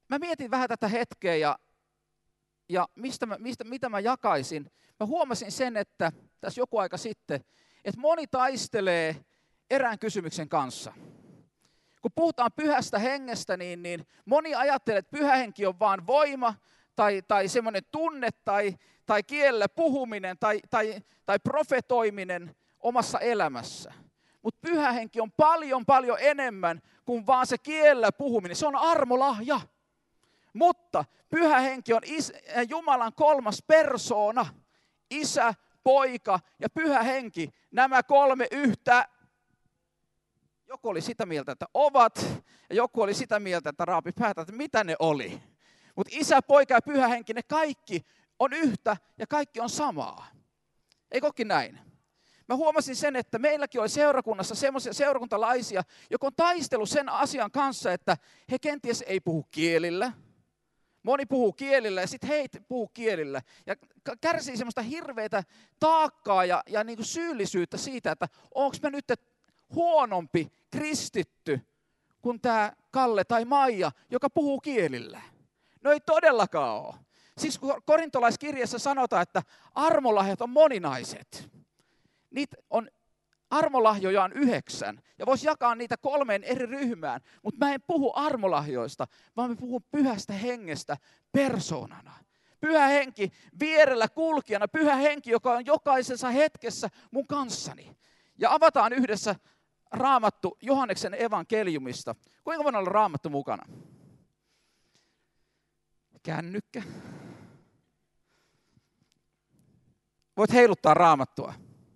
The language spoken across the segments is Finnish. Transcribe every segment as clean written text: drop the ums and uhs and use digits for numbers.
mä mietin vähän tätä hetkeä ja mitä mä jakaisin. Mä huomasin sen, että tässä joku aika sitten, että moni taistelee erään kysymyksen kanssa. Kun puhutaan pyhästä hengestä, niin moni ajattelee, että pyhä henki on vaan voima tai semmoinen tunne tai kielellä puhuminen tai profetoiminen omassa elämässä. Mutta pyhä henki on paljon enemmän kuin vaan se kielellä puhuminen. Se on armolahja. Mutta pyhä henki on Jumalan kolmas persoona. Isä, poika ja pyhä henki. Nämä kolme yhtä. Joku oli sitä mieltä, että ovat, ja joku oli sitä mieltä, että raapi päätä, että mitä ne oli. Mutta isä, poika ja pyhä henki, ne kaikki on yhtä ja kaikki on samaa. Eikö olekin näin? Mä huomasin sen, että meilläkin oli seurakunnassa semmoisia seurakuntalaisia, jotka on taistellut sen asian kanssa, että he kenties ei puhu kielillä. Moni puhuu kielillä ja sitten he ei puhu kielillä. Ja kärsii semmoista hirveätä taakkaa ja niin kuin syyllisyyttä siitä, että onko mä nyt huonompi kristitty kuin tämä Kalle tai Maija, joka puhuu kielillä. No ei todellakaan ole. Siksi korintolaiskirjassa sanotaan, että armolahjat on moninaiset. Niitä on, armolahjoja on 9 ja voisi jakaa niitä 3 eri ryhmään, mutta mä en puhu armolahjoista, vaan mä puhun pyhästä hengestä persoonana. Pyhä henki vierellä kulkijana, pyhä henki, joka on jokaisessa hetkessä mun kanssani. Ja avataan yhdessä Raamattu Johanneksen evankeliumista. Kuinka voidaan olla Raamattu mukana? Kännykkä. Voit heiluttaa Raamattua.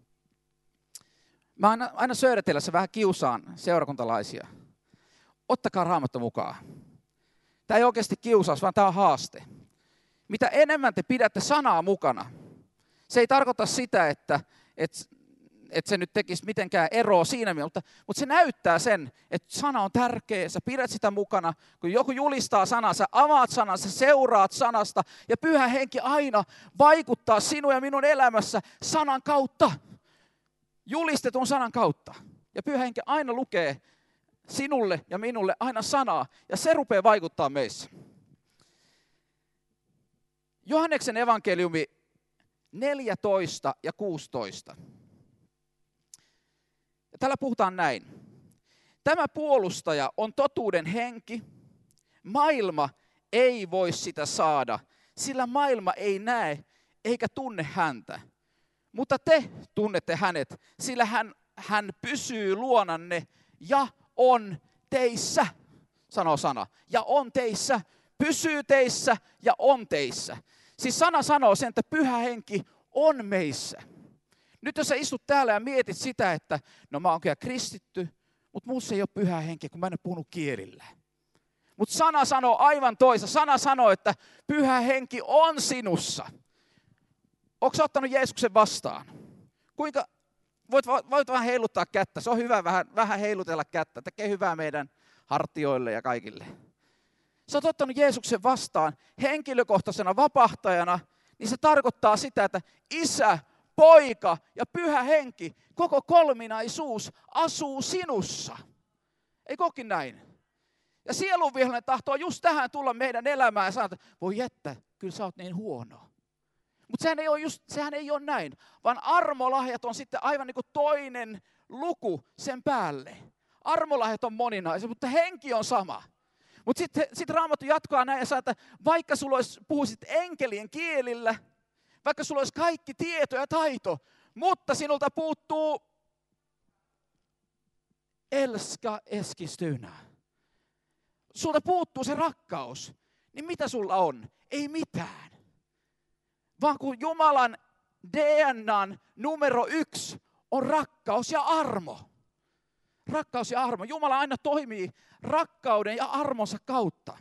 Mä aina Södertällässä vähän kiusaan seurakuntalaisia. Ottakaa Raamattu mukaan. Tämä ei oikeasti kiusaus, vaan tämä on haaste. Mitä enemmän te pidätte sanaa mukana, se ei tarkoita sitä, että se nyt tekisi mitenkään eroa siinä mielessä, mutta se näyttää sen, että sana on tärkeä, sä pidät sitä mukana. Kun joku julistaa sanaa, sä avaat sanan, sä seuraat sanasta ja pyhä henki aina vaikuttaa sinun ja minun elämässä sanan kautta. Julistetun sanan kautta. Ja pyhä henki aina lukee sinulle ja minulle aina sanaa ja se rupeaa vaikuttaa meissä. Johanneksen evankeliumi 14 ja 16. Ja täällä puhutaan näin. Tämä puolustaja on totuuden henki. Maailma ei voi sitä saada, sillä maailma ei näe eikä tunne häntä. Mutta te tunnette hänet, sillä hän pysyy luonanne ja on teissä, sanoo sana. Ja on teissä, pysyy teissä ja on teissä. Siis sana sanoo sen, että pyhä henki on meissä. Nyt jos sä istut täällä ja mietit sitä, että no mä oon kyllä kristitty, mutta muussa ei ole pyhä henki, kun mä en ole puhunut kielillä. Mutta sana sanoo aivan toisa. Sana sanoo, että pyhä henki on sinussa. Ootko sä ottanut Jeesuksen vastaan? Kuinka? Voit vähän heiluttaa kättä. Se on hyvä vähän heilutella kättä. Tekee hyvää meidän hartioille ja kaikille. Sä oot ottanut Jeesuksen vastaan henkilökohtaisena vapahtajana, niin se tarkoittaa sitä, että isä, poika ja pyhä henki, koko kolminaisuus asuu sinussa. Eikö olekin näin? Ja sielunvihollinen tahtoo just tähän tulla meidän elämään ja sanoa, että voi jättä, kyllä sä oot niin huono. Mutta sehän ei ole näin, vaan armolahjat on sitten aivan niin kuin toinen luku sen päälle. Armolahjat on moninaisia, mutta henki on sama. Mutta sitten Raamattu jatkaa näin ja sanoo, että vaikka sulla puhuisit enkelien kielillä, vaikka sulla olisi kaikki tieto ja taito, mutta sinulta puuttuu elska eskistynä. Sulta puuttuu se rakkaus, niin mitä sulla on? Ei mitään. Vaan kun Jumalan DNAn numero 1 on rakkaus ja armo. Rakkaus ja armo. Jumala aina toimii rakkauden ja armonsa kautta.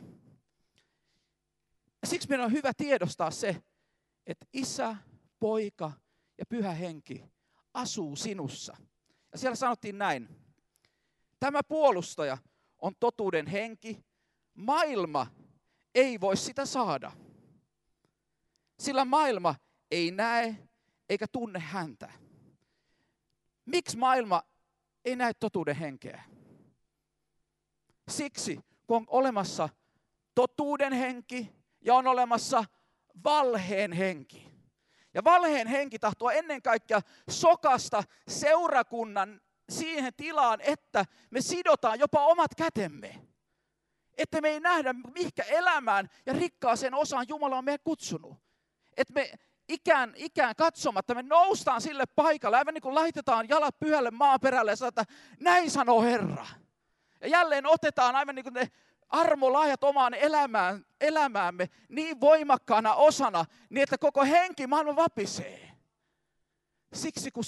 Ja siksi meidän on hyvä tiedostaa se, että isä, poika ja pyhä henki asuu sinussa. Ja siellä sanottiin näin. Tämä puolustaja on totuuden henki. Maailma ei voi sitä saada. Sillä maailma ei näe eikä tunne häntä. Miksi maailma ei näe totuuden henkeä? Siksi, kun on olemassa totuuden henki ja on olemassa valheen henki. Ja valheen henki tahtoo ennen kaikkea sokasta seurakunnan siihen tilaan, että me sidotaan jopa omat kätemme. Että me ei nähdä, mihinkä elämään ja rikkaaseen osaan Jumala on meidät kutsunut. Että me ikään katsomatta, me noustaan sille paikalle, aivan niin kuin laitetaan jalat pyhälle maaperälle ja sanotaan, että näin sanoo Herra. Ja jälleen otetaan aivan niin kuin ne armolahjat omaan elämäämme niin voimakkaana osana, niin että koko henki maailma vapisee. Siksi kun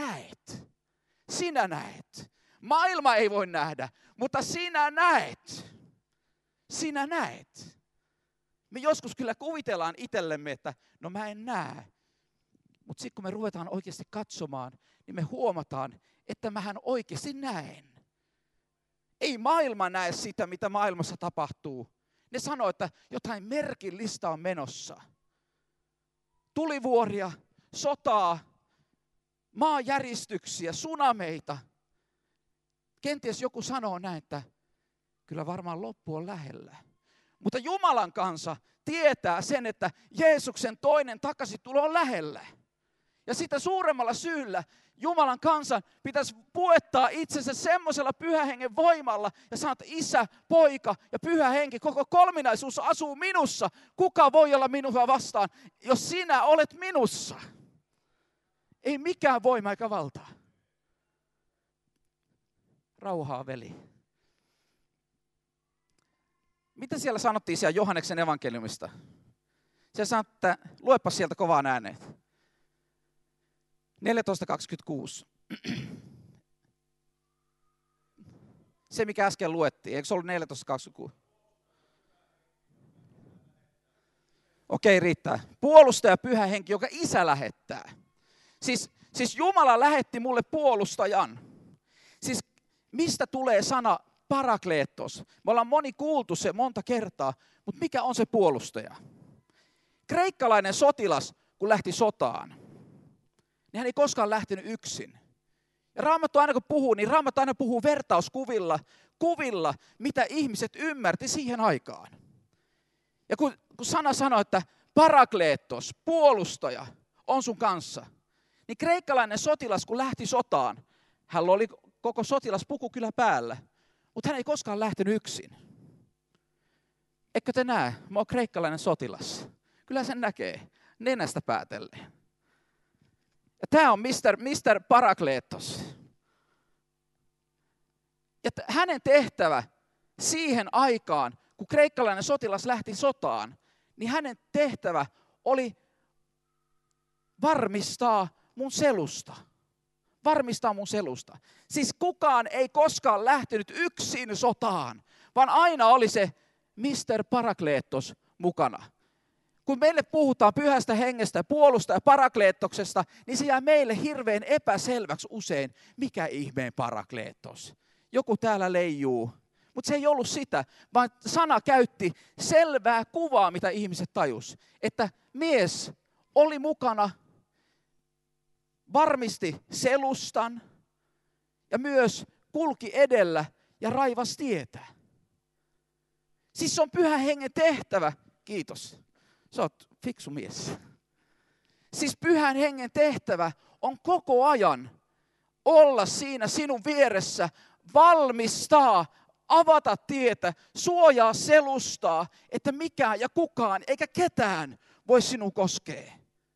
sinä näet. Maailma ei voi nähdä, mutta sinä näet. Me joskus kyllä kuvitellaan itsellemme, että no mä en näe. Mutta sitten kun me ruvetaan oikeasti katsomaan, niin me huomataan, että mähän oikeasti näen. Ei maailma näe sitä, mitä maailmassa tapahtuu. Ne sanoo, että jotain merkillistä on menossa. Tulivuoria, sotaa, maanjäristyksiä, tsunameita. Kenties joku sanoo näin, että kyllä varmaan loppu on lähellä. Mutta Jumalan kansa tietää sen, että Jeesuksen toinen takaisintulo on lähellä. Ja sitä suuremmalla syyllä Jumalan kansan pitäisi puettaa itsensä semmoisella Pyhän Hengen voimalla ja sanoa, että Isä, Poika ja Pyhä Henki, koko kolminaisuus asuu minussa. Kuka voi olla minua vastaan, jos sinä olet minussa? Ei mikään voima eikä valtaa. Rauhaa, veli. Mitä siellä sanottiin siellä Johanneksen evankeliumista? Siellä sanottiin, että luepa sieltä kovaan ääneen. 14.26. Se, mikä äsken luettiin. Eikö se ollut 14.26? Okei, riittää. Puolustaja Pyhä Henki, joka Isä lähettää. Siis Jumala lähetti mulle puolustajan. Siis mistä tulee sana parakleetos? Me ollaan moni kuultu se monta kertaa, mutta mikä on se puolustaja? Kreikkalainen sotilas, kun lähti sotaan, niin hän ei koskaan lähtenyt yksin. Ja Raamattu aina kun puhuu, niin Raamattu aina puhuu vertauskuvilla, mitä ihmiset ymmärti siihen aikaan. Ja kun sana sanoo, että parakleetos, puolustaja, on sun kanssa, niin kreikkalainen sotilas, kun lähti sotaan, hän oli koko sotilaspuku kyllä päällä, mutta hän ei koskaan lähtenyt yksin. Eikö te näe? Mä oon kreikkalainen sotilas. Kyllä sen näkee nenästä päätellen. Ja tämä on Mr. Parakleetos. Ja hänen tehtävä siihen aikaan, kun kreikkalainen sotilas lähti sotaan, niin hänen tehtävä oli varmistaa mun selusta. Siis kukaan ei koskaan lähtenyt yksin sotaan, vaan aina oli se Mr. Parakleetos mukana. Kun meille puhutaan Pyhästä Hengestä, puolusta ja parakleetoksesta, niin se jää meille hirveän epäselväksi usein, mikä ihmeen parakleetos. Joku täällä leijuu, mutta se ei ollut sitä, vaan sana käytti selvää kuvaa, mitä ihmiset tajus. Että mies oli mukana, varmisti selustan ja myös kulki edellä ja raivasi tietä. Siis se on Pyhän Hengen tehtävä. Kiitos. Sä oot fiksu mies. Siis Pyhän Hengen tehtävä on koko ajan olla siinä sinun vieressä, valmistaa, avata tietä, suojaa selustaa, että mikään ja kukaan eikä ketään voi sinun koskea.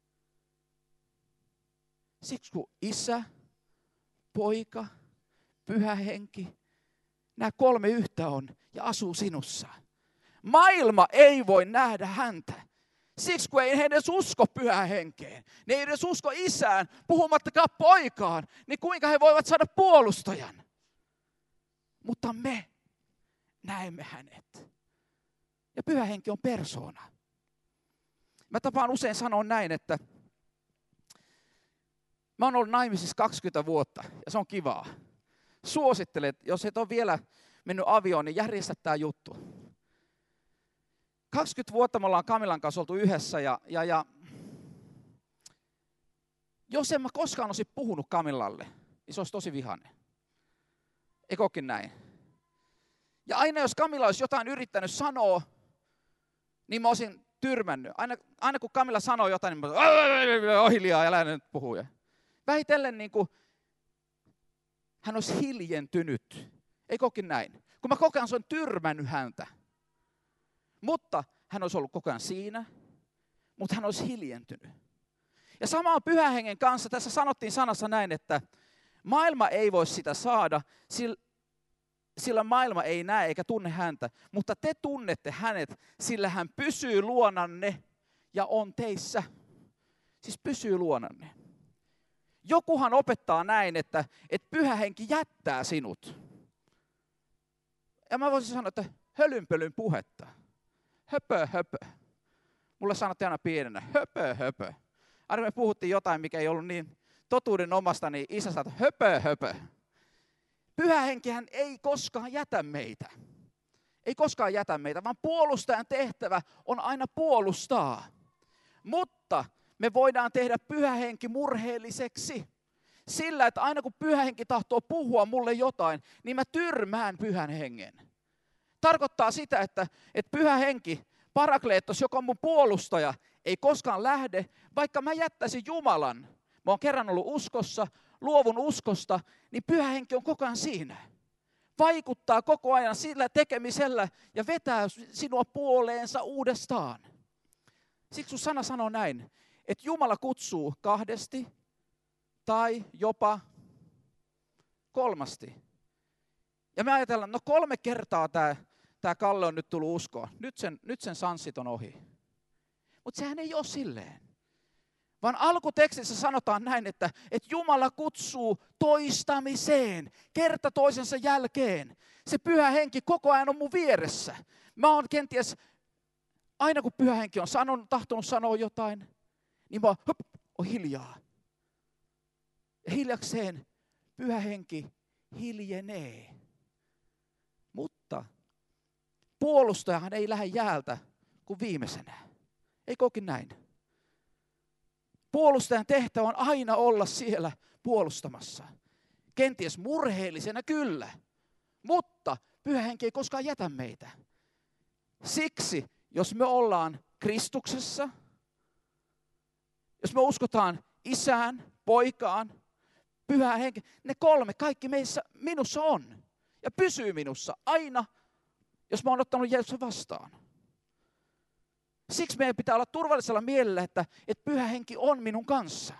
Siksi kun Isä, Poika, Pyhä Henki, nämä kolme yhtä on ja asuu sinussa. Maailma ei voi nähdä häntä. Siksi kun ei he edes usko Pyhään Henkeen, ne ei edes usko Isään, puhumattakaan Poikaan, niin kuinka he voivat saada puolustajan? Mutta me näemme hänet. Ja Pyhä Henki on persoona. Mä tapaan usein sanoa näin, että mä oon ollut naimisissa 20 vuotta ja se on kivaa. Suosittelen, jos et ole vielä mennyt avioon, niin järjestä tää juttu. 20 vuotta me ollaan Kamilan kanssa oltu yhdessä ja jos en mä koskaan olisi puhunut Kamilalle, niin se olisi tosi vihainen. Eikö ookin näin? Ja aina jos Kamila olisi jotain yrittänyt sanoa, niin mä olisin tyrmännyt. Aina kun Camilla sanoo jotain, niin mä olisin hiljaa ja lähden nyt puhumaan. Vähitellen niin kuin hän olisi hiljentynyt. Ei kokin näin. Kun mä koko ajan olen tyrmännyt häntä. Mutta hän olisi ollut koko ajan siinä, mutta hän olisi hiljentynyt. Ja sama on Pyhän Hengen kanssa. Tässä sanottiin sanassa näin, että maailma ei voi sitä saada, sillä maailma ei näe eikä tunne häntä. Mutta te tunnette hänet, sillä hän pysyy luonanne ja on teissä. Siis pysyy luonanne. Jokuhan opettaa näin, että Pyhä Henki jättää sinut. Ja mä voisin sanoa, että hölynpölyn puhetta. Höpö, höpö. Mulle sanottiin aina pienenä, höpö, höpö. Aina me puhuttiin jotain, mikä ei ollut niin totuuden omasta, niin isä sanoi, höpö, höpö. Pyhä Henkihän ei koskaan jätä meitä. Ei koskaan jätä meitä, vaan puolustajan tehtävä on aina puolustaa. Mutta me voidaan tehdä Pyhä Henki murheelliseksi. Sillä, että aina kun Pyhä Henki tahtoo puhua mulle jotain, niin mä tyrmään Pyhän Hengen. Tarkoittaa sitä, että Pyhä Henki, Parakleetos, joka on mun puolustaja, ei koskaan lähde, vaikka mä jättäisin Jumalan. Mä oon kerran ollut uskossa, luovun uskosta, niin Pyhä Henki on koko ajan siinä. Vaikuttaa koko ajan sillä tekemisellä ja vetää sinua puoleensa uudestaan. Siksi sun sana sanoo näin, että Jumala kutsuu 2 tai jopa 3. Ja me ajatellaan, no 3 kertaa tämä Kalle on nyt tullut uskoon. Nyt sen sanssit on ohi. Mutta sehän ei ole silleen. Vaan alkutekstissä sanotaan näin, että Jumala kutsuu toistamiseen, kerta toisensa jälkeen. Se Pyhä Henki koko ajan on mun vieressä. Mä oon kenties, aina kun Pyhä Henki on tahtonut sanoa jotain, niin mä oon hiljaa. Ja hiljakseen Pyhä Henki hiljenee. Mutta puolustajahan ei lähde jäältä kuin viimeisenä. Ei kokin näin. Puolustajan tehtävä on aina olla siellä puolustamassa. Kenties murheellisena kyllä, mutta Pyhä Henki ei koskaan jätä meitä. Siksi, jos me ollaan Kristuksessa, jos me uskotaan Isään, Poikaan, Pyhään Henki, ne 3, kaikki minussa on. Ja pysyy minussa aina, jos mä oon ottanut Jeesuksen vastaan. Siksi meidän pitää olla turvallisella mielellä, että Pyhä Henki on minun kanssa.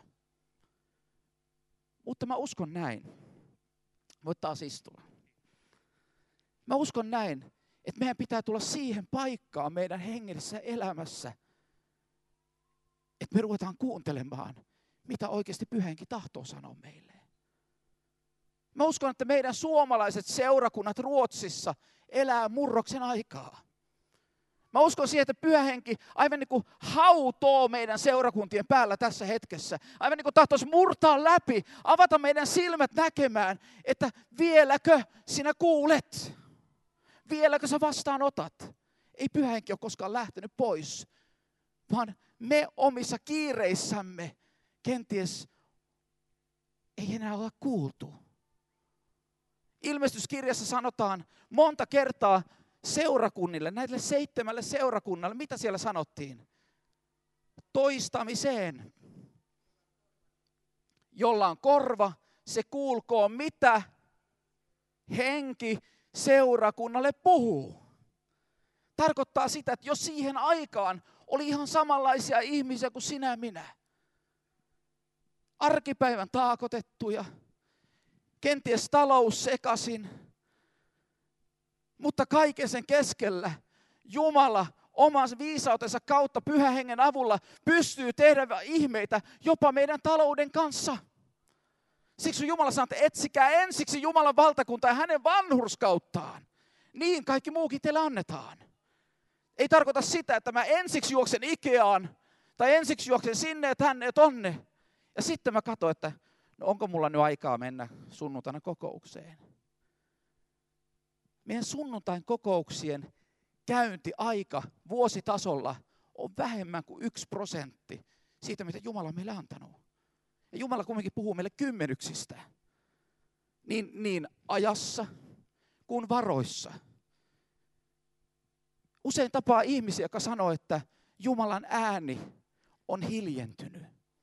Mutta mä uskon näin. Voit taas istua. Mä uskon näin, että meidän pitää tulla siihen paikkaan meidän hengellisessä elämässä, että me ruvetaan kuuntelemaan, mitä oikeasti Pyhä Henki tahtoo sanoa meille. Mä uskon, että meidän suomalaiset seurakunnat Ruotsissa elää murroksen aikaa. Mä uskon siihen, että Pyhä Henki aivan niin kuin hautoo meidän seurakuntien päällä tässä hetkessä. Aivan niin kuin tahtoisi murtaa läpi, avata meidän silmät näkemään, että vieläkö sinä kuulet? Vieläkö sä vastaanotat? Ei Pyhä Henki ole koskaan lähtenyt pois, vaan me omissa kiireissämme kenties ei enää olla kuultu. Ilmestyskirjassa sanotaan monta kertaa seurakunnille, näille 7 seurakunnalle, mitä siellä sanottiin? Toistamiseen. Jolla on korva, se kuulkoon, mitä Henki seurakunnalle puhuu. Tarkoittaa sitä, että jos siihen aikaan oli ihan samanlaisia ihmisiä kuin sinä ja minä, arkipäivän taakotettuja, kenties talous sekaisin, mutta kaiken sen keskellä Jumala oman viisautensa kautta Pyhän Hengen avulla pystyy tehdä ihmeitä jopa meidän talouden kanssa. Siksi Jumala sanoo, että etsikää ensiksi Jumalan valtakuntaa ja hänen vanhurskauttaan. Niin kaikki muukin teille annetaan. Ei tarkoita sitä, että mä ensiksi juoksen Ikeaan tai ensiksi juoksen sinne, että hän tonne. Ja sitten mä katson, että no onko mulla nyt aikaa mennä sunnuntaina kokoukseen. Meidän sunnuntain kokouksien käyntiaika vuositasolla on vähemmän kuin 1% siitä, mitä Jumala on meille antanut. Ja Jumala kuitenkin puhuu meille kymmenyksistä. Niin ajassa kuin varoissa. Usein tapaa ihmisiä, jotka sanoo, että Jumalan ääni on hiljentynyt.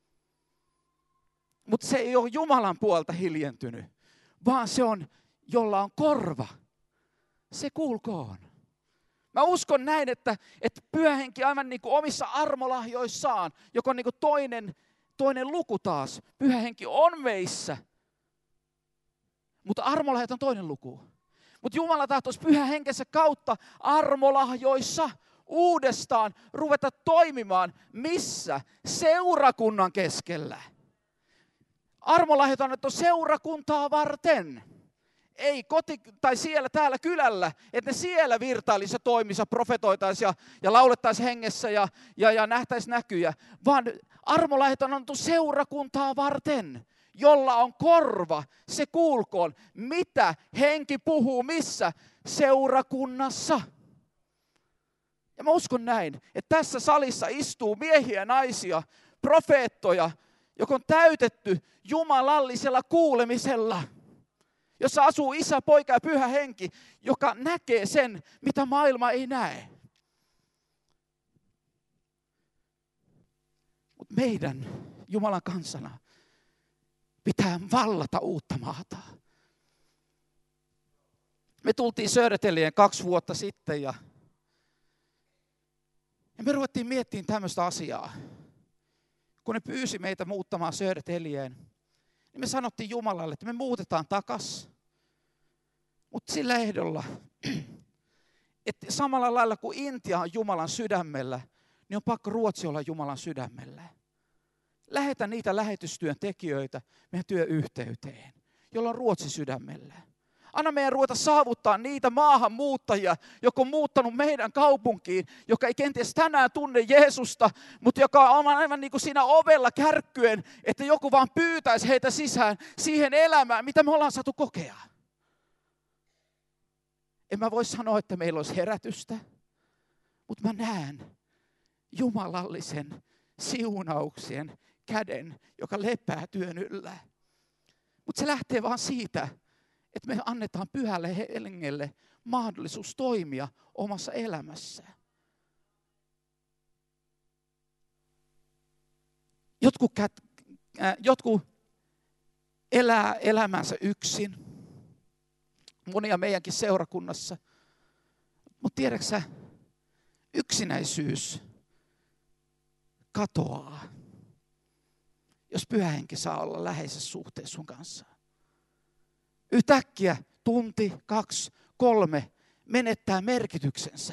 Mutta se ei ole Jumalan puolta hiljentynyt, vaan se on, jolla on korva. Se kuulkoon. Mä uskon näin, että Pyhä Henki aivan niin kuin omissa armolahjoissaan, joka on niin kuin toinen luku taas. Pyhä Henki on meissä, mutta armolahjat on toinen luku. Mutta Jumala tahtoisi Pyhän Henkensä kautta armolahjoissa uudestaan ruveta toimimaan missä? Seurakunnan keskellä. Armolahjat on annettu seurakuntaa varten. Ei tai täällä kylällä, että ne siellä virtailisi ja toimisi ja profetoitaisi ja laulettaisi hengessä ja nähtäisi näkyjä. Vaan armolahjat on annettu seurakuntaa varten, jolla on korva, se kuulkoon, mitä henki puhuu missä? Seurakunnassa. Ja mä uskon näin, että tässä salissa istuu miehiä ja naisia, profeettoja, joka on täytetty jumalallisella kuulemisella, jossa asuu Isä, Poika ja Pyhä Henki, joka näkee sen, mitä maailma ei näe. Mutta meidän Jumalan kansana pitää vallata uutta maata. Me tultiin Södertäljen 2 vuotta sitten ja me ruvettiin miettimään tämmöistä asiaa. Kun ne pyysi meitä muuttamaan Södertäljeen, niin me sanottiin Jumalalle, että me muutetaan takas. Mutta sillä ehdolla, että samalla lailla kuin Intia on Jumalan sydämellä, niin on pakko Ruotsi olla Jumalan sydämellä. Lähetä niitä lähetystyön tekijöitä meidän työyhteyteen, jolla on Ruotsi sydämellä. Anna meidän ruveta saavuttaa niitä maahanmuuttajia, jotka on muuttanut meidän kaupunkiin, joka ei kenties tänään tunne Jeesusta, mutta joka on aivan niin kuin siinä ovella kärkkyen, että joku vaan pyytäisi heitä sisään siihen elämään, mitä me ollaan saatu kokea. En mä voi sanoa, että meillä olisi herätystä, mutta mä näen jumalallisen siunauksien käden, joka lepää työn yllä. Mutta se lähtee vaan siitä, että me annetaan Pyhälle Hengelle mahdollisuus toimia omassa elämässä. Jotkut elää elämänsä yksin, monia meidänkin seurakunnassa. Mutta tiedätkö sä, yksinäisyys katoaa, jos Pyhä Henki saa olla läheisessä suhteessa sun kanssa. Yhtäkkiä 1, 2, 3 menettää merkityksensä.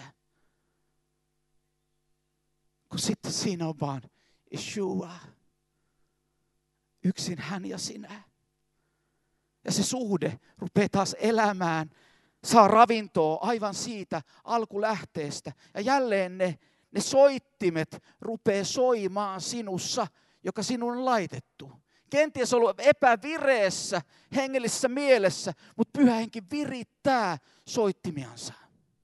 Kun sitten siinä on vaan Yeshua. Yksin hän ja sinä. Ja se suhde rupeaa taas elämään, saa ravintoa aivan siitä alkulähteestä. Ja jälleen ne soittimet rupeaa soimaan sinussa, joka sinun on laitettu. Kenties ollut epävireessä, hengellisessä mielessä, mutta Pyhä Henki virittää soittimiansa.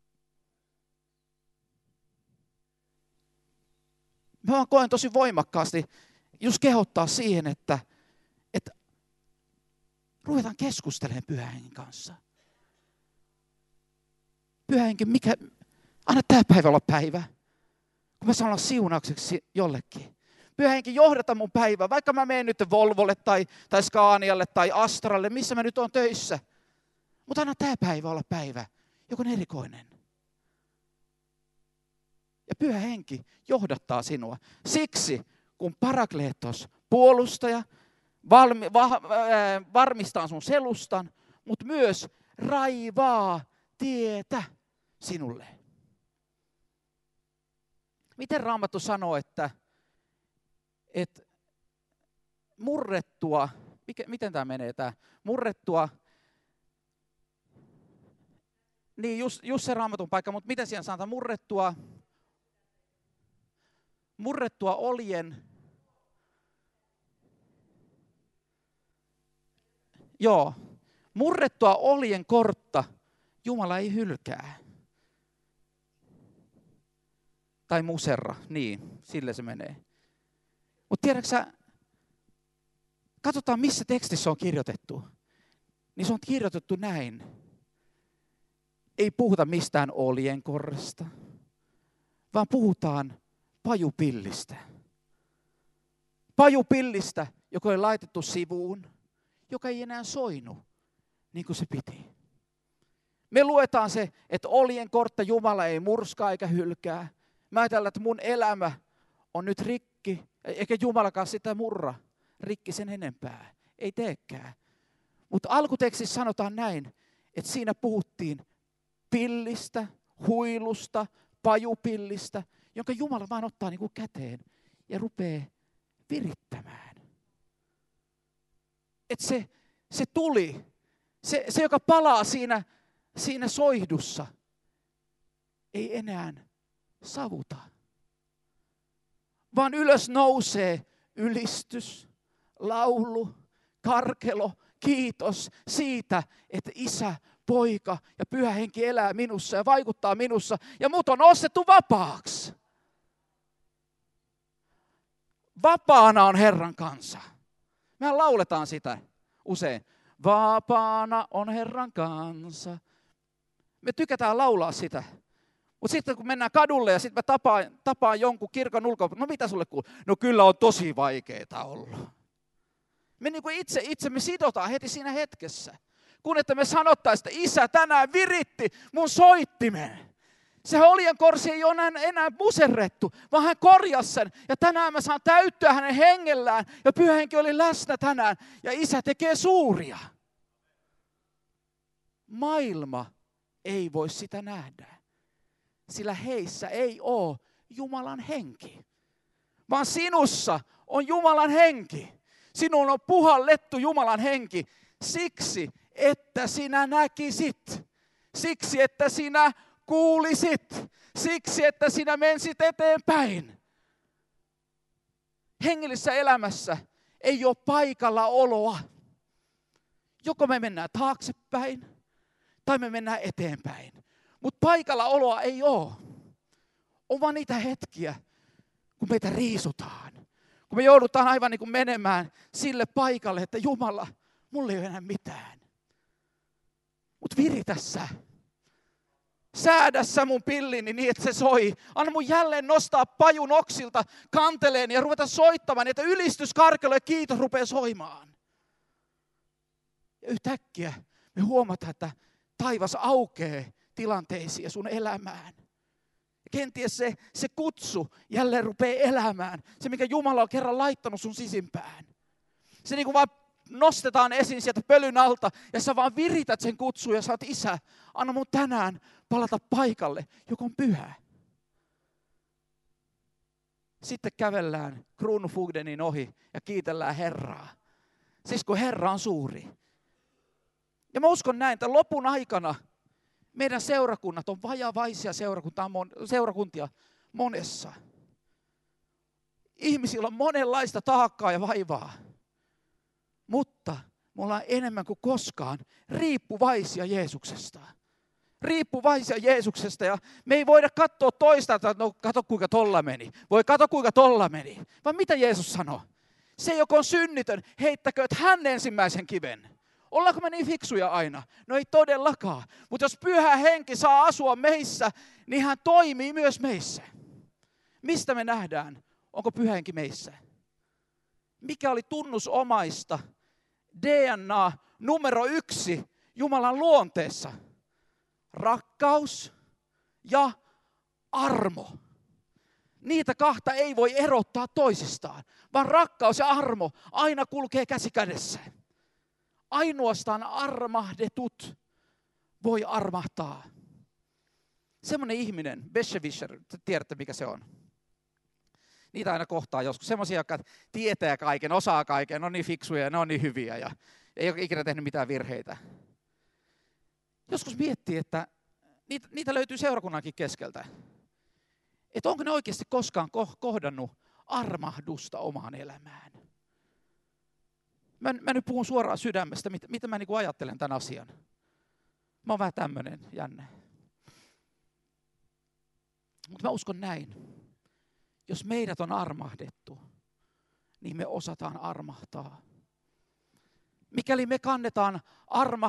Mä koen tosi voimakkaasti just kehottaa siihen, että ruvetaan keskustelemaan Pyhän Hengen kanssa. Pyhä Henki, anna tämä päivä olla päivä, kun mä saan olla siunaukseksi jollekin. Pyhä Henki, johdata mun päivää, vaikka mä menen nyt Volvolle tai Scanialle tai Astralle, missä mä nyt oon töissä. Mutta anna tämä päivä olla päivä, joka on erikoinen. Ja Pyhä Henki johdattaa sinua. Siksi, kun Parakletos, puolustaja, varmistaa sun selustan, mutta myös raivaa tietä sinulle. Miten Raamattu sanoo, että murrettua, miten tämä menee tämä, murrettua, niin just se Raamatun paikka, mutta miten siellä sanotaan, murrettua oljen, murrettua oljen kortta Jumala ei hylkää. Tai muserra, niin, sille se menee. Mutta tiedätkö sä, katsotaan missä tekstissä on kirjoitettu. Niin se on kirjoitettu näin. Ei puhuta mistään oljenkorresta. vaan puhutaan pajupillistä. Pajupillistä, joka oli laitettu sivuun, joka ei enää soinu niin kuin se piti. Me luetaan se, että oljenkortta Jumala ei murskaa eikä hylkää. Mä ajatellaan, että mun elämä on nyt rikki, eikä Jumalakaan sitä murra rikki sen enempää. Ei teekään. Mutta alkutekstissä sanotaan näin, että siinä puhuttiin pillistä, huilusta, pajupillistä, jonka Jumala vaan ottaa niin kuin käteen ja rupeaa virittämään. Että se tuli, se joka palaa siinä soihdussa, ei enää savuta, vaan ylös nousee ylistys, laulu, karkelo, kiitos siitä, että Isä, Poika ja Pyhä Henki elää minussa ja vaikuttaa minussa ja mut on ostettu vapaaksi. Vapaana on Herran kansa. Mehän lauletaan sitä usein. Vapaana on Herran kansa. Me tykätään laulaa sitä. Mutta sitten kun mennään kadulle ja sitten mä tapaan jonkun kirkon ulkopuolella, no mitä sulle kuuluu? No kyllä on tosi vaikeaa ollut. Me niin kuin itsemme sidotaan heti siinä hetkessä. Kun että me sanottaisiin, että Isä tänään viritti mun soittimen. Se oljenkorsi ei ole enää muserrettu, vaan hän korjasi sen. Ja tänään mä saan täyttyä hänen hengellään. Ja Pyhä Henki oli läsnä tänään. Ja Isä tekee suuria. Maailma ei voi sitä nähdä. Sillä heissä ei ole Jumalan henki. Vaan sinussa on Jumalan henki. Sinun on puhallettu Jumalan henki siksi, että sinä näkisit. Siksi, että sinä kuulisit. Siksi, että sinä mensit eteenpäin. Hengellisessä elämässä ei ole paikalla oloa. Joko me mennään taaksepäin tai me mennään eteenpäin. Mutta paikalla oloa ei ole. On vaan niitä hetkiä, kun meitä riisutaan. Kun me joudutaan aivan niin kuin menemään sille paikalle, että Jumala, mulla ei ole enää mitään. Mutta viritä sä. Säädä sä mun pillini niin, että se soi. Anna mun jälleen nostaa pajun oksilta kanteleen ja ruveta soittamaan, että ylistys, karkelo ja kiitos rupeaa soimaan. Ja yhtäkkiä me huomataan, että taivas aukeaa tilanteisiin ja sun elämään. Kenties se kutsu jälleen rupeaa elämään. Se, mikä Jumala on kerran laittanut sun sisimpään. Se niin kuin vaan nostetaan esiin sieltä pölyn alta ja sä vaan virität sen kutsuun ja saat Isä, anna mun tänään palata paikalle, joka on pyhä. Sitten kävellään kruununfugdenin ohi ja kiitellään Herraa. Siis kun Herra on suuri. Ja mä uskon näin, että lopun aikana meidän seurakunnat on vajavaisia seurakuntia monessa. Ihmisillä on monenlaista taakkaa ja vaivaa. Mutta me ollaan enemmän kuin koskaan riippuvaisia Jeesuksesta. Riippuvaisia Jeesuksesta ja me ei voida katsoa toista, että no kato kuinka tolla meni. Voi kato kuinka tolla meni. Vaan mitä Jeesus sanoo? Se, joka on synnitön, heittäkööt hän ensimmäisen kiven. Ollaanko me niin fiksuja aina? No ei todellakaan. Mutta jos Pyhä Henki saa asua meissä, niin hän toimii myös meissä. Mistä me nähdään? Onko Pyhä Henki meissä? Mikä oli tunnusomaista DNA numero 1 Jumalan luonteessa? Rakkaus ja armo. Niitä kahta ei voi erottaa toisistaan, vaan rakkaus ja armo aina kulkee käsi kädessä. Ainoastaan armahdetut voi armahtaa. Semmoinen ihminen, Besserwisser, tiedätte mikä se on. Niitä aina kohtaa joskus. Semmoisia, jotka tietää kaiken, osaa kaiken, on niin fiksuja ja ne on niin hyviä ja ei ole ikinä tehnyt mitään virheitä. Joskus miettii, että niitä löytyy seurakunnankin keskeltä. Että onko ne oikeasti koskaan kohdannut armahdusta omaan elämään. Mä nyt puhun suoraan sydämestä, mitä mä niin ajattelen tämän asian. Mä oon vähän tämmönen jännä. Mutta mä uskon näin. Jos meidät on armahdettu, niin me osataan armahtaa. Mikäli me kannetaan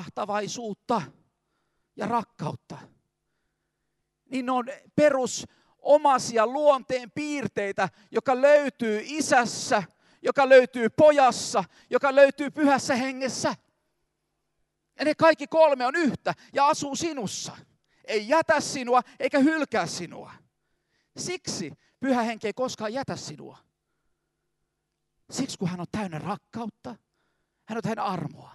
armahtavaisuutta ja rakkautta, niin ne on omaisia luonteen piirteitä, joka löytyy Isässä, joka löytyy Pojassa, joka löytyy Pyhässä Hengessä. Ja ne kaikki kolme on yhtä ja asuu sinussa. Ei jätä sinua eikä hylkää sinua. Siksi Pyhä Henki ei koskaan jätä sinua. Siksi kun hän on täynnä rakkautta, hän on täynnä armoa.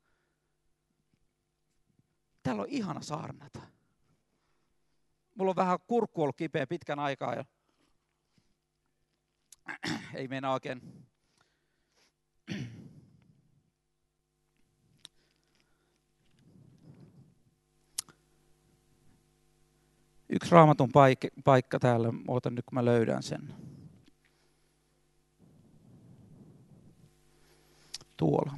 Täällä on ihana saarnata. Mulla on vähän kurkku ollut kipeä pitkän aikaa ja ei meinaa oikein. Yksi Raamatun paikka täällä, ootan nyt kun mä löydän sen. Tuolla.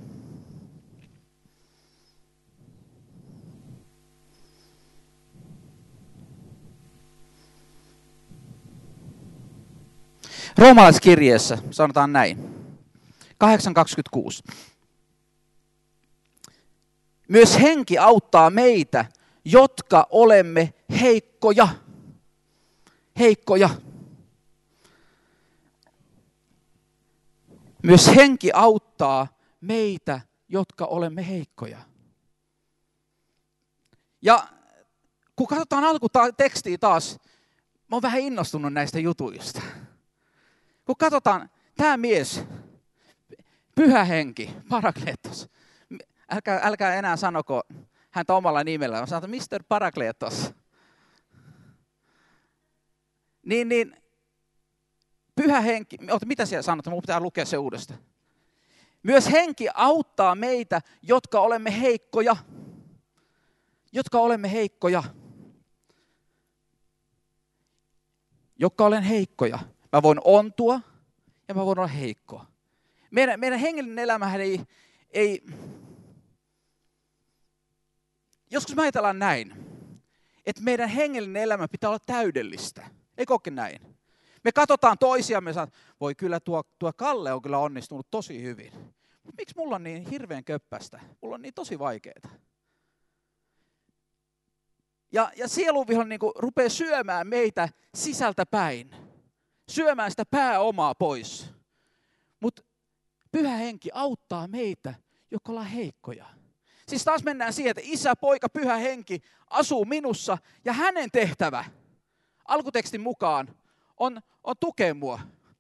Roomalaiskirjeessä sanotaan näin. 8.26. Myös henki auttaa meitä, jotka olemme heikkoja. Heikkoja. Myös henki auttaa meitä, jotka olemme heikkoja. Ja kun katsotaan alkutekstiä taas, mä oon vähän innostunut näistä jutuista. Kun katsotaan, tämä mies, Pyhä Henki, Parakletos, älkää enää sanoko häntä omalla nimellä, mä sanon, Mr. Parakletos. Niin, Pyhä Henki, mitä siellä sanotaan, minun pitää lukea se uudestaan. Myös henki auttaa meitä, jotka olemme heikkoja. Jotka olemme heikkoja. Jotka olen heikkoja. Mä voin ontua ja mä voin olla heikko. Meidän hengellinen elämähän ei. Joskus me ajatellaan näin, että meidän hengellinen elämä pitää olla täydellistä. Eikö olekin näin? Me katsotaan toisiamme ja sanotaan, voi kyllä tuo Kalle on kyllä onnistunut tosi hyvin. Mutta miksi mulla on niin hirveän köppästä? Mulla on niin tosi vaikeaa. Ja sieluvihollinen niin rupeaa syömään meitä sisältä päin. Syömään sitä pääomaa pois. Mutta Pyhä Henki auttaa meitä, jotka ollaan heikkoja. Siis taas mennään siihen, että Isä, Poika, Pyhä Henki asuu minussa ja hänen tehtävä alkutekstin mukaan on tukea mua.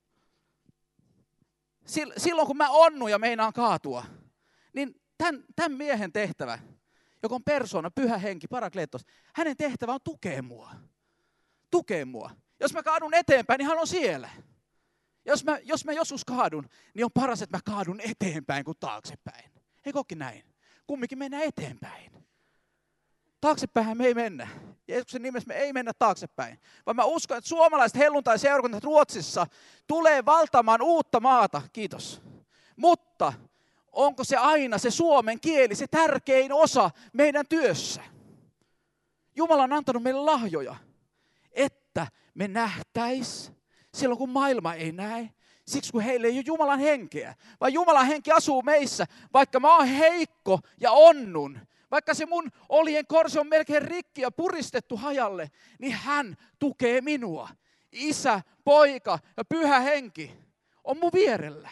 Silloin kun mä onnun ja meinaan kaatua, niin tämän miehen tehtävä, joka on persoona, Pyhä Henki, Parakletos, hänen tehtävä on tukea mua. Tukea mua. Jos mä kaadun eteenpäin, niin hän on siellä. Jos mä joskus kaadun, niin on paras, että mä kaadun eteenpäin kuin taaksepäin. Eikö olekin näin? Kumminkin mennään eteenpäin. Taaksepäin me ei mennä. Jeesuksen nimessä me ei mennä taaksepäin. Vaan mä uskon, että suomalaiset helluntai-seurakunnat Ruotsissa tulee valtamaan uutta maata. Kiitos. Mutta onko se aina se suomen kieli, se tärkein osa meidän työssä? Jumala on antanut meille lahjoja, että me nähtäis silloin, kun maailma ei näe. Siksi, kun heillä ei ole Jumalan henkeä. Vaan Jumalan henki asuu meissä, vaikka mä oon heikko ja onnun. Vaikka se mun olien korsi on melkein rikki ja puristettu hajalle, niin hän tukee minua. Isä, Poika ja Pyhä Henki on mun vierellä.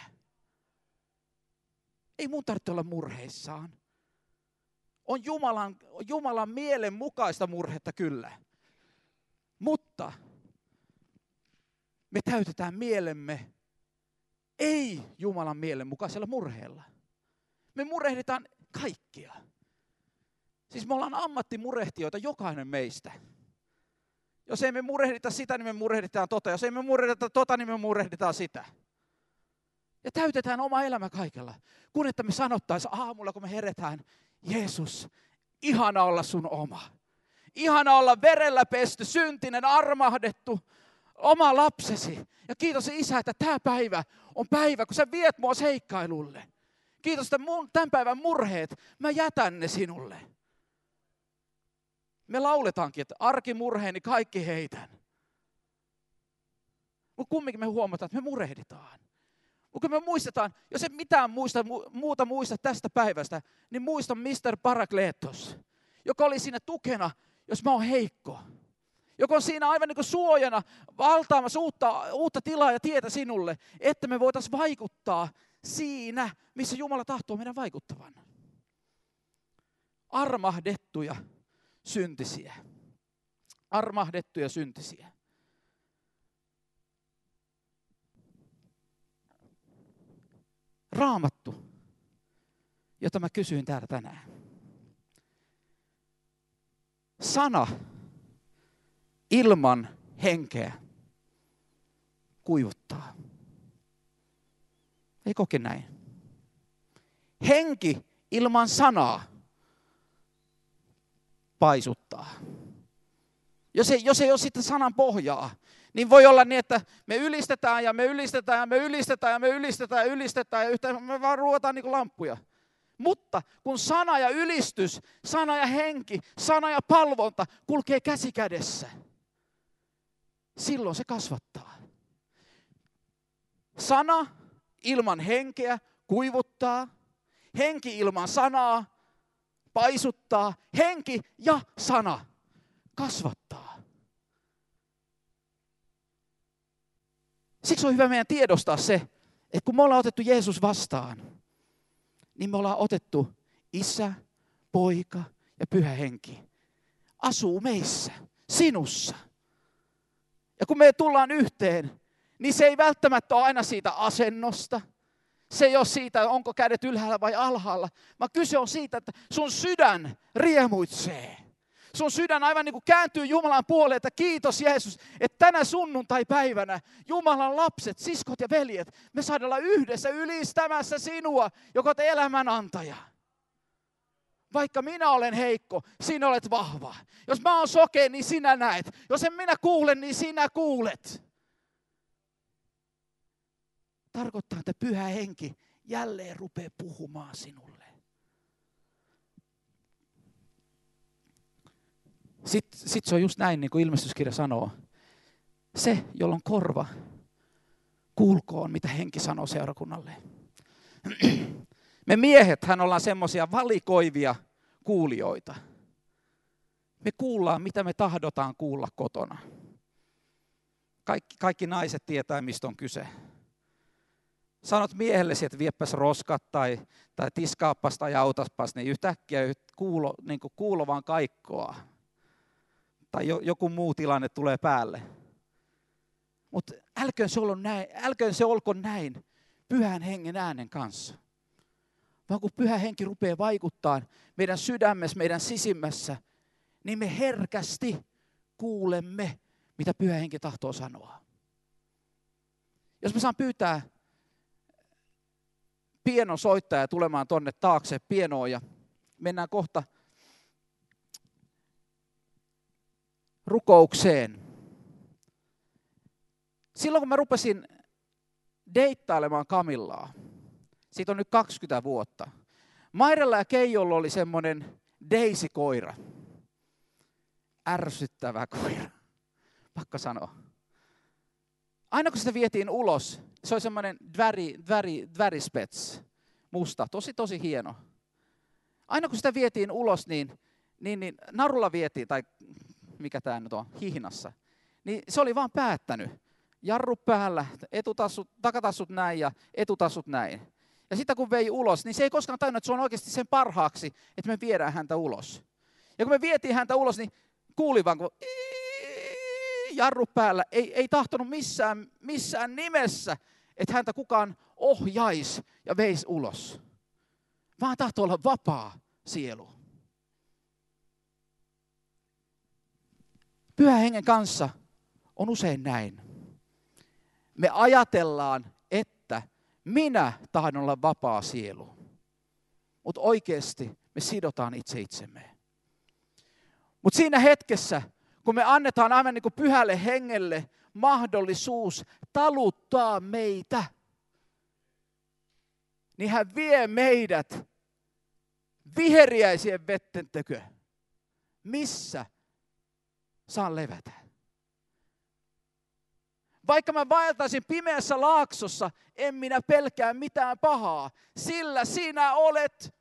Ei mun tarvitse olla murheissaan. On Jumalan mielen mukaista murhetta kyllä. Mutta me täytetään mielemme ei Jumalan mielen mukaisella murheella. Me murehditaan kaikkia. Siis me ollaan ammattimurehtijoita, jokainen meistä. Jos ei me murehdita sitä, niin me murehditaan tota. Jos ei me murehdita tota, niin me murehditaan sitä. Ja täytetään oma elämä kaikella. Kun että me sanottaisiin aamulla, kun me heretään, Jeesus, ihana olla sun oma. Ihana olla verellä pesty, syntinen, armahdettu, oma lapsesi. Ja kiitos Isä, että tämä päivä on päivä, kun sä viet mua seikkailulle. Kiitos, että tämän päivän murheet, mä jätän ne sinulle. Me lauletaankin, että arkimurheeni kaikki heitän. Mutta kumminkin me huomataan, että me murehditaan. Mutta me muistetaan, jos et mitään muuta muista tästä päivästä, niin muista Mr. Parakletos, joka oli siinä tukena, jos mä oon heikko. joka on siinä aivan niin kuin suojana valtaamassa uutta tilaa ja tietä sinulle, että me voitaisiin vaikuttaa siinä, missä Jumala tahtoo meidän vaikuttavan. Armahdettuja syntisiä. Armahdettuja syntisiä. Raamattu, jota mä kysyin täällä tänään. Sana ilman henkeä kuivuttaa. Ei koke näin. Henki ilman sanaa paisuttaa. Jos ei ole sitten sanan pohjaa, niin voi olla niin, että me ylistetään ja me ylistetään ja me ylistetään ja me ylistetään ja ylistetään ja yhtään me vaan ruotaan niin kuin lamppuja. Mutta kun sana ja ylistys, sana ja henki, sana ja palvonta kulkee käsi kädessä, silloin se kasvattaa. Sana ilman henkeä kuivuttaa, henki ilman sanaa paisuttaa, henki ja sana kasvattaa. Siksi on hyvä meidän tiedostaa se, että kun me ollaan otettu Jeesus vastaan, niin me ollaan otettu Isä, Poika ja Pyhä Henki. Asuu meissä, sinussa. Ja kun me tullaan yhteen, niin se ei välttämättä ole aina siitä asennosta. Se ei ole siitä, onko kädet ylhäällä vai alhaalla, vaan kyse on siitä, että sun sydän riemuitsee. Sun sydän aivan niin kuin kääntyy Jumalan puoleen, että kiitos Jeesus, että tänä sunnuntai-päivänä Jumalan lapset, siskot ja veljet, me saadaan olla yhdessä ylistämässä sinua, joka olet elämän antaja. Vaikka minä olen heikko, sinä olet vahva. Jos mä oon sokea, niin sinä näet. Jos en minä kuule, niin sinä kuulet. Tarkoittaa, että Pyhä Henki jälleen rupeaa puhumaan sinulle. Sitten se on just näin, niin kuin ilmestyskirja sanoo. Se, jolla on korva, kuulkoon, mitä henki sanoo seurakunnalle. Me miehethän ollaan semmoisia valikoivia kuulijoita. Me kuullaan, mitä me tahdotaan kuulla kotona. Kaikki naiset tietää, mistä on kyse. Sanot miehellesi, että vieppäs roskat tai tiskaappas tai autaspas, niin yhtäkkiä kuulo vaan kaikkoa. Tai joku muu tilanne tulee päälle. Mutta älköön se olkoon näin Pyhän Hengen äänen kanssa. Vaan kun Pyhä Henki rupeaa vaikuttaa meidän sydämessä, meidän sisimmässä, niin me herkästi kuulemme, mitä Pyhä Henki tahtoo sanoa. Jos mä saan pyytää pianon soittaja tulemaan tonne taakse pianoon ja mennään kohta rukoukseen. Silloin kun mä rupesin deittailemaan Camillaa, siitä on nyt 20 vuotta. Mairella ja Keijolla oli semmoinen Daisy-koira. Ärsyttävä koira. Pakko sanoa. Aina kun sitä vietiin ulos, se oli semmoinen dvärispets. Musta, tosi hieno. Aina kun sitä vietiin ulos, niin narulla vietiin, tai mikä tämä nyt on, hihnassa. Niin se oli vaan päättänyt. Jarru päällä, takatassut näin ja etutassut näin. Ja sitten kun vei ulos, niin se ei koskaan tajunnut, että se on oikeasti sen parhaaksi, että me viedään häntä ulos. Ja kun me vietiin häntä ulos, niin kuuli vaan, kun jarru päällä, ei tahtonut missään nimessä, että häntä kukaan ohjaisi ja veisi ulos. Vaan tahtoi olla vapaa sielu. Pyhän Hengen kanssa on usein näin. Me ajatellaan, että minä tahdon olla vapaa sielu. Mutta oikeasti me sidotaan itsemme. Mutta siinä hetkessä, kun me annetaan aivan niin kuin Pyhälle Hengelle mahdollisuus taluttaa meitä, niin hän vie meidät viheriäisien vetten tykö. Missä saan levätä? Vaikka mä vaeltaisin pimeässä laaksossa, en minä pelkää mitään pahaa, sillä sinä olet.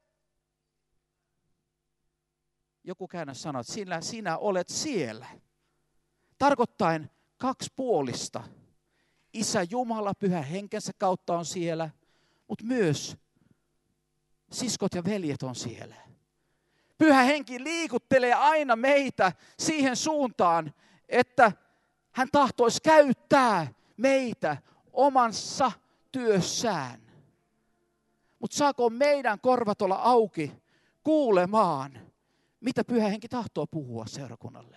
Joku käännös sanoo, että sinä olet siellä. tarkoittaen kaksipuolista. Isä Jumala, Pyhä Henkensä kautta on siellä, mutta myös siskot ja veljet on siellä. Pyhä Henki liikuttelee aina meitä siihen suuntaan, että hän tahtoisi käyttää meitä omassa työssään. Mutta saako meidän korvat olla auki kuulemaan, mitä Pyhä Henki tahtoo puhua seurakunnalle?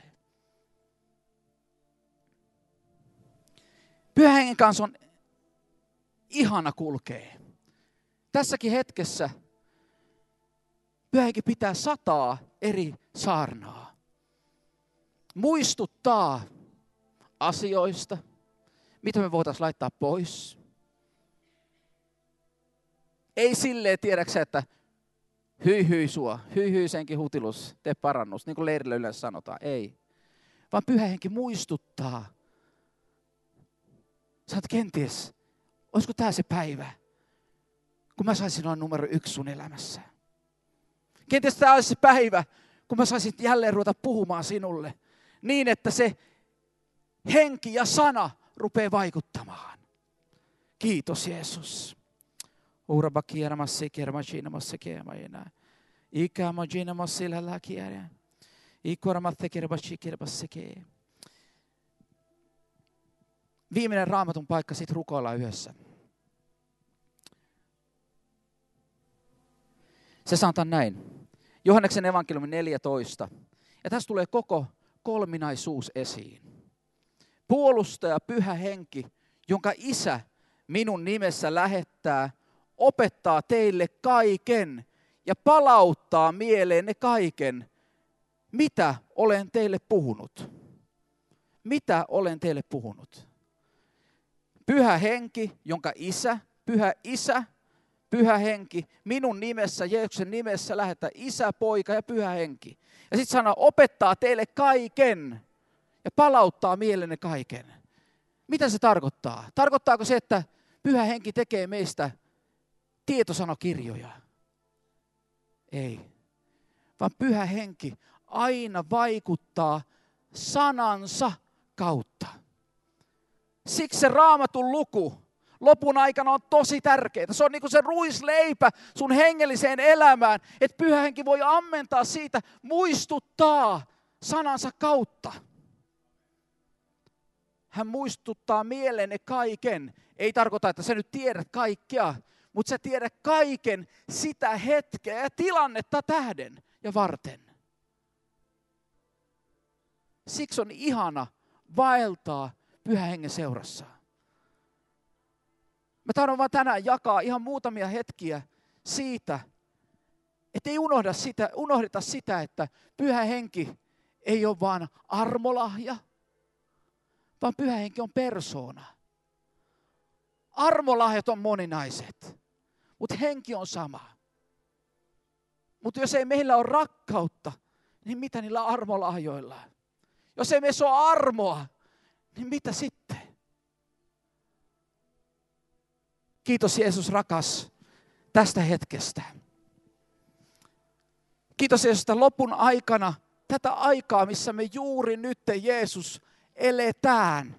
Pyhän Hengen kanssa on ihana kulkea. Tässäkin hetkessä Pyhä Henki pitää 100 eri saarnaa. Muistuttaa asioista, mitä me voitaisiin laittaa pois. Ei silleen tiedäksä, että hyi sua, hyi senkin hutilus, tee parannus, niin kuin leirillä yleensä sanotaan. Ei. Vaan Pyhä Henki muistuttaa. Sä oot kenties, olisiko tämä se päivä, kun mä saisin olla numero 1 sun elämässä. Kenties tämä olisi se päivä, kun mä saisin jälleen ruveta puhumaan sinulle. Niin, että se henki ja sana rupeaa vaikuttamaan. Kiitos Jeesus. Uraba kiermassi kiermasinamassa kiermaina. Ikämaginamassa ilalla kierä. Ikoramatte kiermassi kiermassi kierä. Viimeinen Raamatun paikka, sit rukoillaan yhdessä. Se sanotaan näin. Johanneksen evankeliumi 14. Ja tässä tulee koko kolminaisuus esiin. Puolustaja Pyhä Henki, jonka Isä minun nimessä lähettää, opettaa teille kaiken ja palauttaa mieleenne kaiken, mitä olen teille puhunut. Mitä olen teille puhunut? Pyhä Henki, jonka Pyhä Henki, minun nimessä, Jeesuksen nimessä lähettää Isä, Poika ja Pyhä Henki. Ja sitten sanoo, opettaa teille kaiken ja palauttaa mielenne kaiken. Mitä se tarkoittaa? Tarkoittaako se, että Pyhä Henki tekee meistä tietosanokirjoja? Ei. Vaan Pyhä Henki aina vaikuttaa sanansa kautta. Siksi se Raamatun luku lopun aikana on tosi tärkeää. Se on niin kuin se ruisleipä sun hengelliseen elämään, että Pyhä Henki voi ammentaa siitä, muistuttaa sanansa kautta. Hän muistuttaa mieleenne kaiken. Ei tarkoita, että sä nyt tiedät kaikkea, mutta sä tiedät kaiken sitä hetkeä ja tilannetta tähden ja varten. Siksi on ihana vaeltaa Pyhän Hengen seurassa. Mä tahdon vaan tänään jakaa ihan muutamia hetkiä siitä, että ei unohdeta sitä, että Pyhä Henki ei ole vaan armolahja, vaan Pyhä Henki on persoona. Armolahjat on moninaiset, mutta henki on sama. Mutta jos ei meillä ole rakkautta, niin mitä niillä armolahjoilla? Jos ei meissä ole armoa, niin mitä sitten? Kiitos Jeesus rakas tästä hetkestä. Kiitos Jeesus, että lopun aikana, tätä aikaa, missä me juuri nyt Jeesus eletään.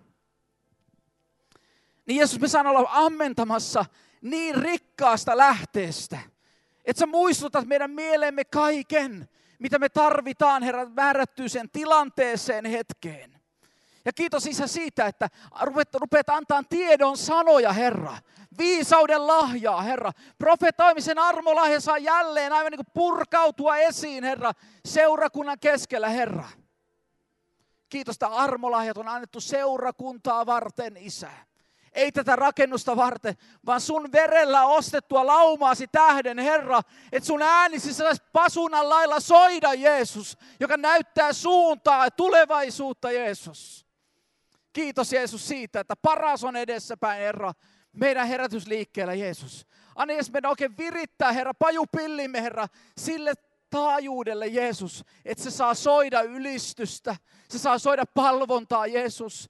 Niin Jeesus, me saan olla ammentamassa niin rikkaasta lähteestä, että sä muistutat meidän mieleemme kaiken, mitä me tarvitaan, Herra, määrättyiseen tilanteeseen hetkeen. Ja kiitos Isä siitä, että rupeat antaa tiedon sanoja, Herra. Viisauden lahjaa, Herra. Profetoimisen armolahja saa jälleen aivan niin kuin purkautua esiin, Herra, seurakunnan keskellä, Herra. Kiitos, että armolahjat on annettu seurakuntaa varten, Isä. Ei tätä rakennusta varten, vaan sun verellä ostettua laumaasi tähden, Herra, että sun äänisi saisi pasunan lailla soida, Jeesus, joka näyttää suuntaa ja tulevaisuutta, Jeesus. Kiitos Jeesus siitä, että paras on edessäpäin, Herra, meidän herätysliikkeellä, Jeesus. Anna Jeesus meidän oikein virittää, Herra, pajupillimme, Herra, sille taajuudelle, Jeesus, että se saa soida ylistystä, se saa soida palvontaa, Jeesus.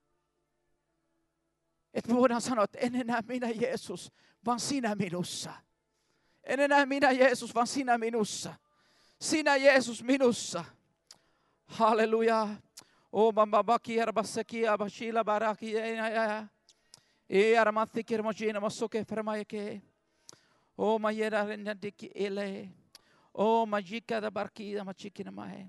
Että me voidaan sanoa, että en enää minä, Jeesus, vaan sinä minussa. En enää minä, Jeesus, vaan sinä minussa. Sinä, Jeesus, minussa. Halleluja. O mama bakier basekia bashila baraki ya. E aramathi kirmojina masuke fermayeke. O mayera rendiki ele. O majika da barkida machikina mae.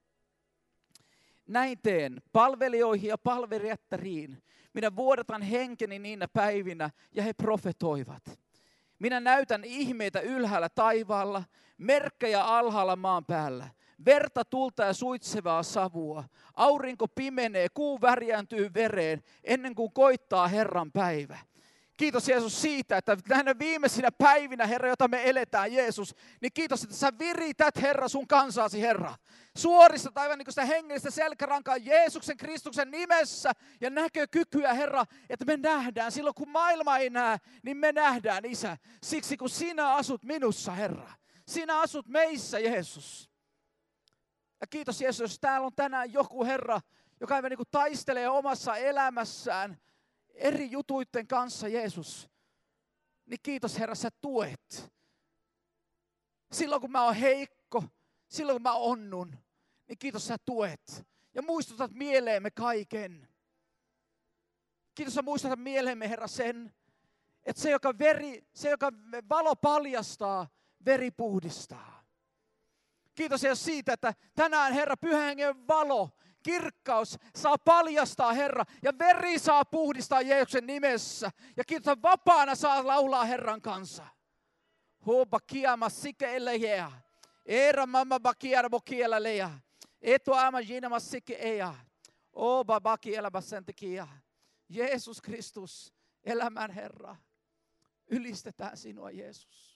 Näin teen palvelijoihin ja palvelijattariin. Minä vuodatan henkeni niinä päivinä ja he profetoivat. Minä näytän ihmeitä ylhäällä taivaalla, merkkejä alhaalla maan päällä. Verta, tulta ja suitsevaa savua. Aurinko pimenee, kuu värjääntyy vereen ennen kuin koittaa Herran päivä. Kiitos Jeesus siitä, että näinä viimeisinä päivinä, Herra, jota me eletään, Jeesus, niin kiitos, että sä virität, Herra, sun kansaasi, Herra. Suoristat aivan niin kuin sitä hengellistä selkärankaa Jeesuksen Kristuksen nimessä ja näkökykyä, Herra, että me nähdään. Silloin kun maailma ei näe, niin me nähdään, Isä. Siksi kun sinä asut minussa, Herra. Sinä asut meissä, Jeesus. Ja kiitos Jeesus, jos täällä on tänään joku, Herra, joka aivan niin kuin taistelee omassa elämässään eri jutuitten kanssa, Jeesus, niin kiitos Herra, sä tuet. Silloin kun mä oon heikko, silloin kun mä onnun, niin kiitos sä tuet. Ja muistutat mieleemme kaiken. Kiitos sä muistutat mieleemme, Herra, sen, että se joka valo paljastaa, veri puhdistaa. Kiitos Jeesus siitä, että tänään, Herra, Pyhän Hengen valo, kirkkaus saa paljastaa, Herra, ja veri saa puhdistaa Jeesuksen nimessä. Ja kiitos, että vapaana saa laulaa Herran kanssa. Hoba kiama sike elejea. Era mamma bakiara bokiela leja. Eto ama jina masike eja. Oba bakiela basentekia. Jeesus Kristus, elämän Herra. Ylistetään sinua, Jeesus.